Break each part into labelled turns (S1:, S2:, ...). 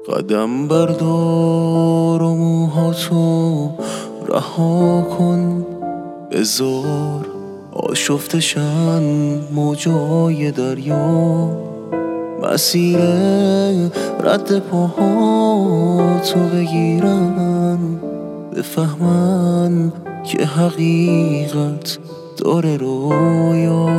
S1: قدم بردار و موهاتو رها کن، بذار آشفتشن موجای دریا. مسیر رد پاهاتو بگیرن، بفهمن که حقیقت داره رویا.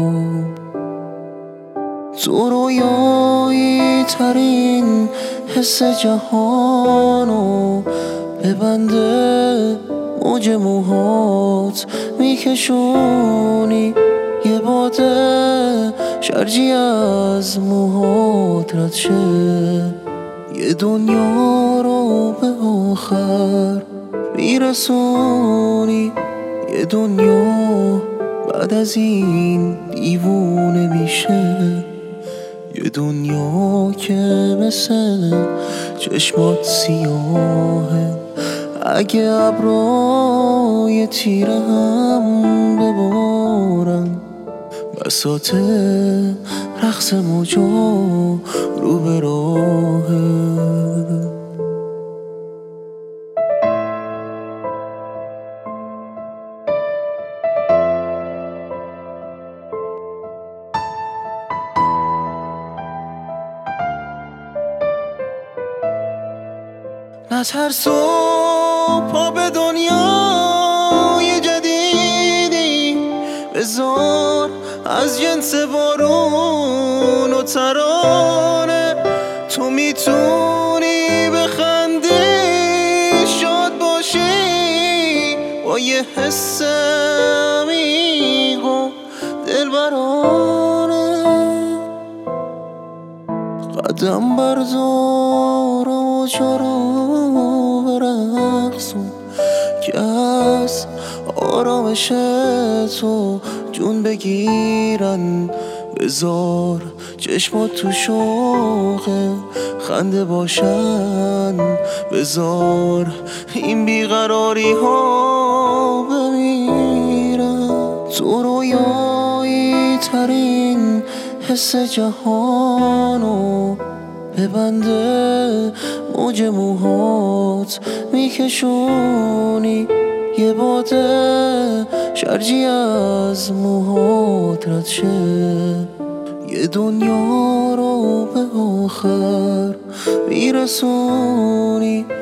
S1: تو رویایی ترین حس جهانو ببنده، موج موهات میکشونی یه باده، شرجی از موهات رد شه، یه دنیا رو به آخر میرسونی. یه دنیا بعد از این دیوونه میشه، یه دنیا که مثل چشمات سیاهه. اگه ابرای تیره هم ببارن، بساط رقص موجا رو به راهه. نترس و پا به دنیای جدیدی بذار، از جنس بارون و ترانه. تو میتونی بخندی، شاد باشی با یه حس عمیق و دلبرانه. قدم بردار و جارو برقصون که از آرامش تو جون بگیرن. بذار چشمات تو شوق خنده باشن، بذار این بیقراری ها بمیرن. تو رویایی ترین حس جهانو ببنده، موج موهات میکشونی یه باده، شرجی از موهات رد شه، یه دنیا رو به آخر میرسونی.